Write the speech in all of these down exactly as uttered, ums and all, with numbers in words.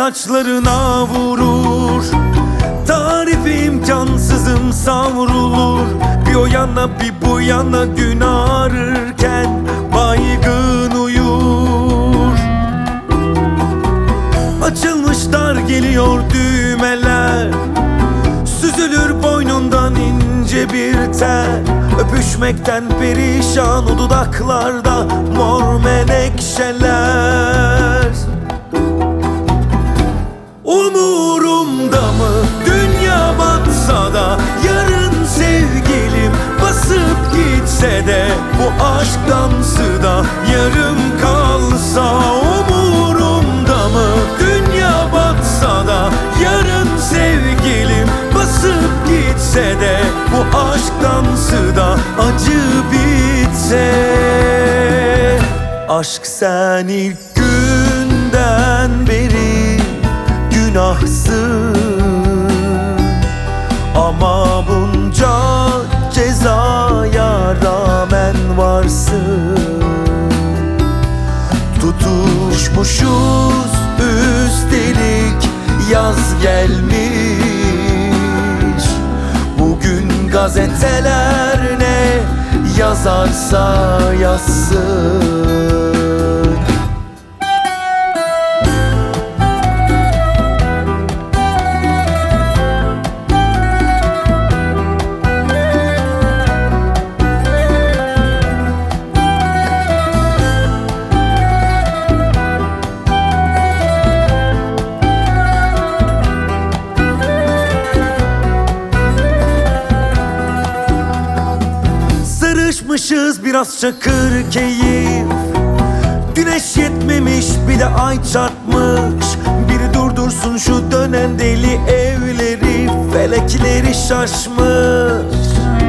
saçlarına vurur. Tarifi imkansızım savrulur. Bir o yana bir bu yana gün ağrırken baygın uyur. Açılmışlar geliyor düğmeler, süzülür boynundan ince bir tel. Öpüşmekten perişan o dudaklarda mor menekşeler. Umurumda mı dünya batsa da, yarın sevgilim basıp gitse de, bu aşk dansı da yarım kalsa. Umurumda mı dünya batsa da, yarın sevgilim basıp gitse de, bu aşk dansı da acı bitse. Aşk sen ilk günden beri günahsın, ama bunca cezaya rağmen varsın. Tutuşmuşuz üstelik yaz gelmiş. Bugün gazeteler ne yazarsa yazsın. Sarışmışız biraz çakır keyif, güneş yetmemiş bir de ay çarpmış. Biri durdursun şu dönen deli evleri, felekleri şaşmış.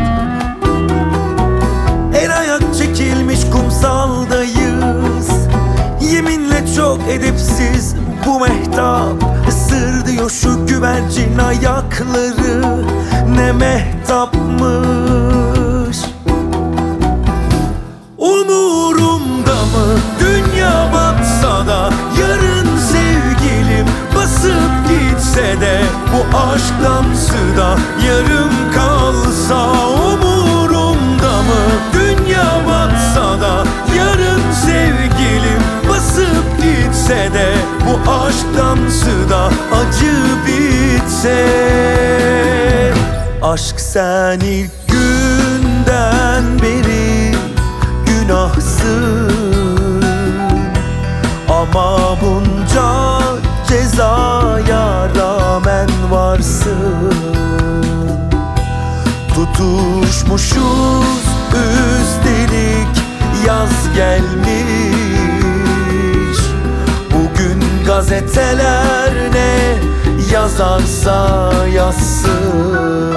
Her ayak çekilmiş kumsaldayız, yeminle çok edepsiz bu mehtap. Sır diyor şu güvercin ayakları, ne mehtapmış. Umurumda mı dünya batsa da, yarın sevgilim basıp gitse de, bu aşk dansı da yarım kalsa. Umurumda mı dünya batsa da, yarın sevgilim basıp gitse de, bu aşk dansı da acı bitse. Aşk sen ilk günden beri günahsın, ama bunca cezaya rağmen varsın. Tutuşmuşuz üstelik yaz gelmiş. Bugün gazeteler ne yazarsa yazsın.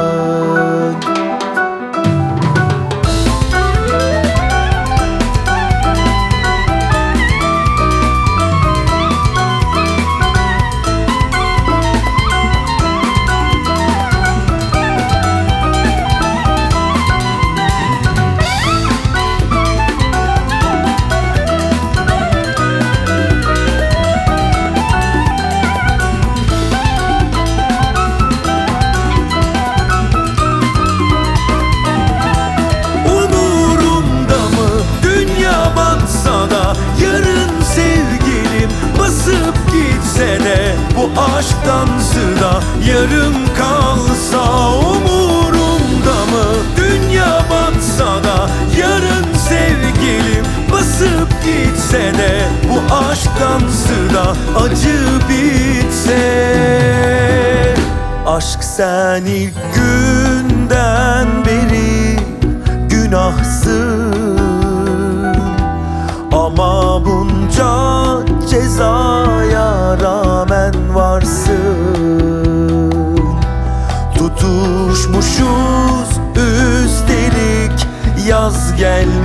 Bu aşk dansı da yarım kalsa. Umurumda mı dünya batsa da, yarın sevgilim basıp gitse de, bu aşk dansı da acı bitse. Aşk sen ilk günden beri günahsın, ama bunca cezaya rağmen varsın. Tutuşmuşuz üstelik yaz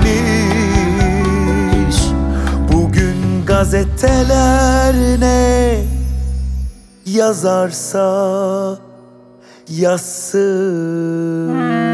gelmiş. Bugün gazeteler ne yazarsa yazsın.